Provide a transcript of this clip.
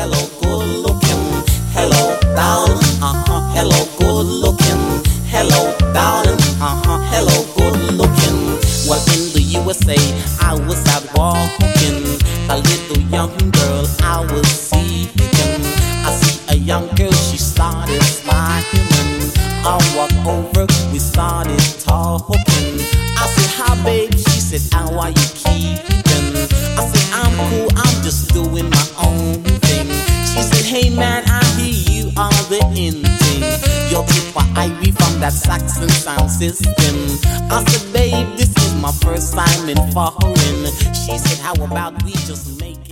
hello, good looking, hello, darling, hello, good looking, hello, darling, hello, good looking. Well, in the USA, I was out walking, a little young girl I was seeking. I see a young girl, she started smiling. I walked over, we started talking. I said, hi babe, she said, how are you keeping? I said, I'm cool, I'm just doing my own thing. She said, hey man, I hear you are the in thing. You're Tippa Irie from that Saxon sound system. I said, babe, this is my first time in foreign. She said, how about we just make